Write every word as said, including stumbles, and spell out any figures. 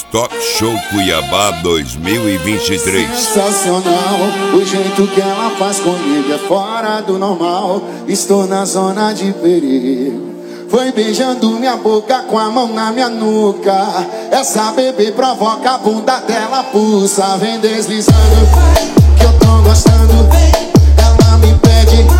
Talk Show Cuiabá dois mil e vinte e três. Sensacional, o jeito que ela faz comigo é fora do normal. Estou na zona de perigo. Foi beijando minha boca com a mão na minha nuca. Essa bebê provoca, a bunda dela pulsa. Vem deslizando, que eu tô gostando. Ela me pede